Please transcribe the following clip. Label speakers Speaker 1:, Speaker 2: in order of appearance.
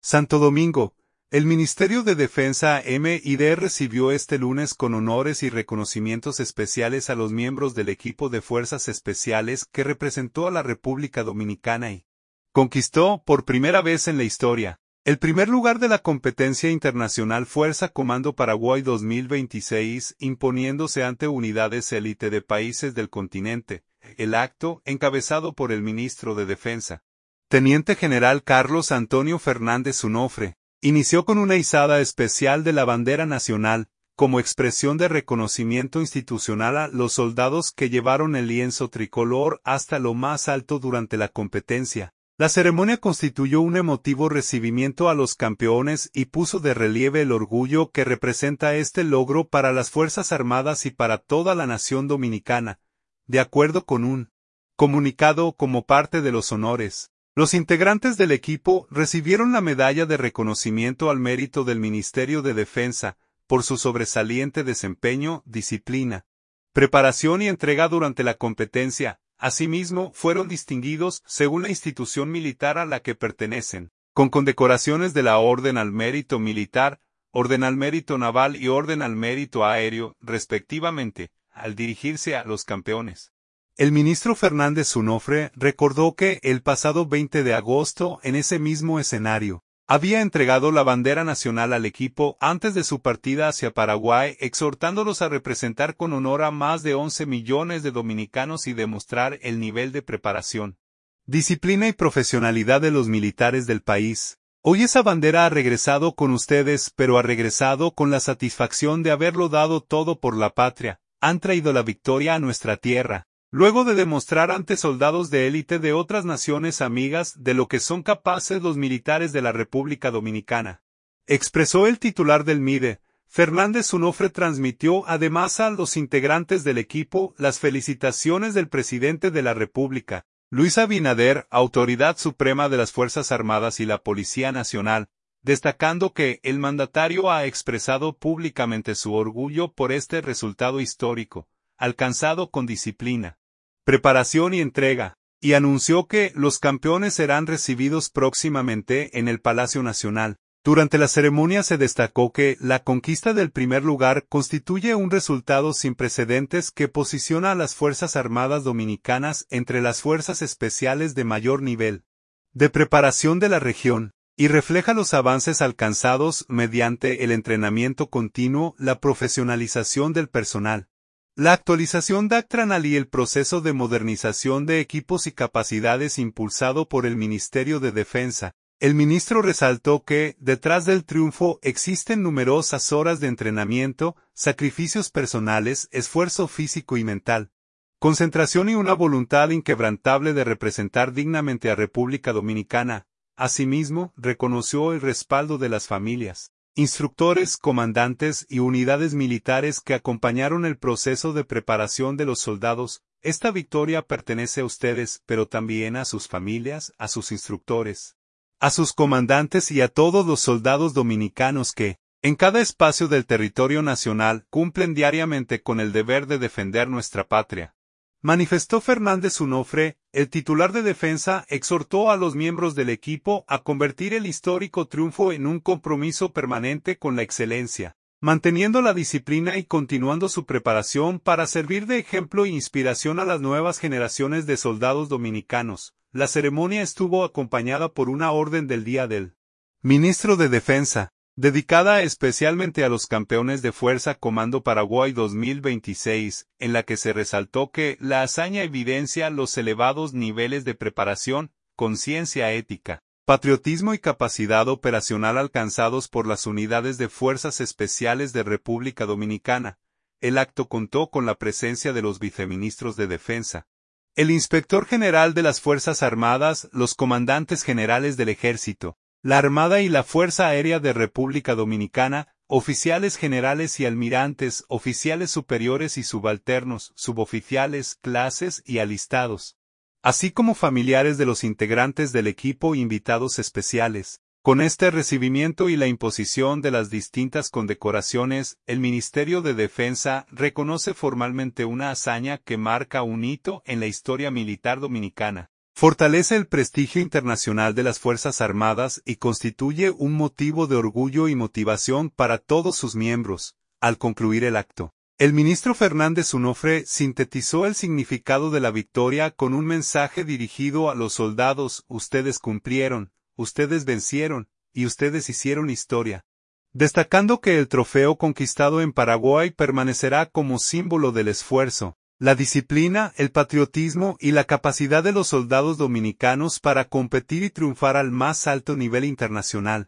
Speaker 1: Santo Domingo. El Ministerio de Defensa MID recibió este lunes con honores y reconocimientos especiales a los miembros del equipo de Fuerzas Especiales que representó a la República Dominicana y conquistó, por primera vez en la historia, el primer lugar de la competencia internacional Fuerza Comando Paraguay 2026, imponiéndose ante unidades élite de países del continente. El acto, encabezado por el ministro de Defensa, Teniente General Carlos Antonio Fernández Unofre, inició con una izada especial de la bandera nacional, como expresión de reconocimiento institucional a los soldados que llevaron el lienzo tricolor hasta lo más alto durante la competencia. La ceremonia constituyó un emotivo recibimiento a los campeones y puso de relieve el orgullo que representa este logro para las Fuerzas Armadas y para toda la nación dominicana, de acuerdo con un comunicado como parte de los honores. Los integrantes del equipo recibieron la medalla de reconocimiento al mérito del Ministerio de Defensa, por su sobresaliente desempeño, disciplina, preparación y entrega durante la competencia. Asimismo, fueron distinguidos, según la institución militar a la que pertenecen, con condecoraciones de la Orden al Mérito Militar, Orden al Mérito Naval y Orden al Mérito Aéreo, respectivamente, al dirigirse a los campeones. El ministro Fernández Unofre recordó que, el pasado 20 de agosto, en ese mismo escenario, había entregado la bandera nacional al equipo antes de su partida hacia Paraguay, exhortándolos a representar con honor a más de 11 millones de dominicanos y demostrar el nivel de preparación, disciplina y profesionalidad de los militares del país. Hoy esa bandera ha regresado con ustedes, pero ha regresado con la satisfacción de haberlo dado todo por la patria. Han traído la victoria a nuestra tierra, luego de demostrar ante soldados de élite de otras naciones amigas de lo que son capaces los militares de la República Dominicana. Expresó el titular del MIDE. Fernández Unofre transmitió además a los integrantes del equipo las felicitaciones del presidente de la República, Luis Abinader, autoridad suprema de las Fuerzas Armadas y la Policía Nacional, destacando que el mandatario ha expresado públicamente su orgullo por este resultado histórico, alcanzado con disciplina, preparación y entrega, y anunció que los campeones serán recibidos próximamente en el Palacio Nacional. Durante la ceremonia se destacó que la conquista del primer lugar constituye un resultado sin precedentes que posiciona a las Fuerzas Armadas Dominicanas entre las fuerzas especiales de mayor nivel de preparación de la región, y refleja los avances alcanzados mediante el entrenamiento continuo, la profesionalización del personal, la actualización doctrinal y el proceso de modernización de equipos y capacidades impulsado por el Ministerio de Defensa. El ministro resaltó que, detrás del triunfo existen numerosas horas de entrenamiento, sacrificios personales, esfuerzo físico y mental, concentración y una voluntad inquebrantable de representar dignamente a República Dominicana. Asimismo, reconoció el respaldo de las familias, instructores, comandantes y unidades militares que acompañaron el proceso de preparación de los soldados. Esta victoria pertenece a ustedes, pero también a sus familias, a sus instructores, a sus comandantes y a todos los soldados dominicanos que, en cada espacio del territorio nacional, cumplen diariamente con el deber de defender nuestra patria. Manifestó Fernández Unofre. El titular de Defensa exhortó a los miembros del equipo a convertir el histórico triunfo en un compromiso permanente con la excelencia, manteniendo la disciplina y continuando su preparación para servir de ejemplo e inspiración a las nuevas generaciones de soldados dominicanos. La ceremonia estuvo acompañada por una orden del Día del Ministro de Defensa, dedicada especialmente a los campeones de Fuerza Comando Paraguay 2026, en la que se resaltó que la hazaña evidencia los elevados niveles de preparación, conciencia ética, patriotismo y capacidad operacional alcanzados por las unidades de Fuerzas Especiales de República Dominicana. El acto contó con la presencia de los viceministros de Defensa, el inspector general de las Fuerzas Armadas, los comandantes generales del Ejército, la Armada y la Fuerza Aérea de República Dominicana, oficiales generales y almirantes, oficiales superiores y subalternos, suboficiales, clases y alistados, así como familiares de los integrantes del equipo e invitados especiales. Con este recibimiento y la imposición de las distintas condecoraciones, el Ministerio de Defensa reconoce formalmente una hazaña que marca un hito en la historia militar dominicana. Fortalece el prestigio internacional de las Fuerzas Armadas y constituye un motivo de orgullo y motivación para todos sus miembros. Al concluir el acto, el ministro Fernández Onofre sintetizó el significado de la victoria con un mensaje dirigido a los soldados: ustedes cumplieron, ustedes vencieron, y ustedes hicieron historia. Destacando que el trofeo conquistado en Paraguay permanecerá como símbolo del esfuerzo, la disciplina, el patriotismo y la capacidad de los soldados dominicanos para competir y triunfar al más alto nivel internacional.